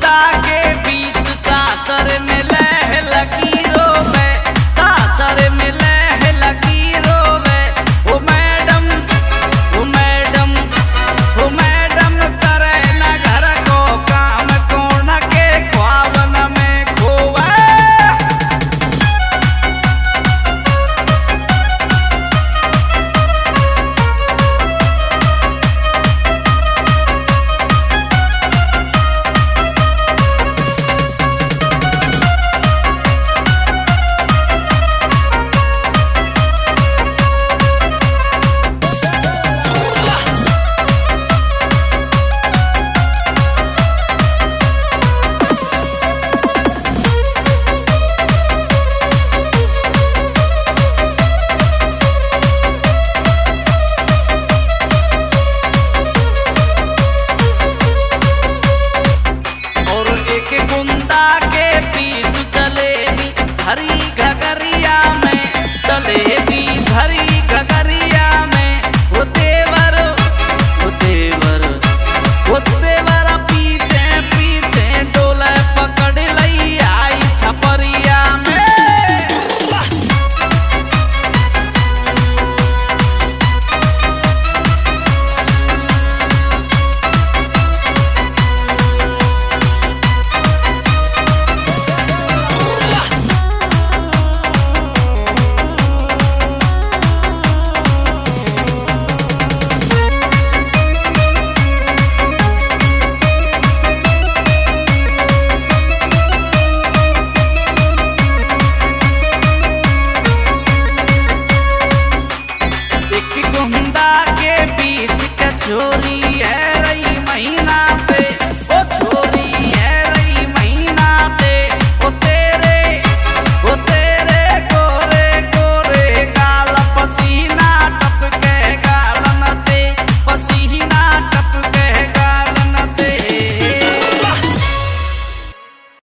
गुंडा के बीच सासर में लह लकीरों में, सासर में लह लकीरों में। ओ मैडम, ओ मैडम, ओ मैडम करे न घर को काम, कौन के ख्वाबन में खोवे। गुंडा के बीच चलेगी हरी घगरिया में, चलेगी हरी घगरिया में। वो देवर, वो देवर, वो देवर पीछे पीछे डोले पकड़ लई आई छपरिया में। गुंडा के बीच कचोरी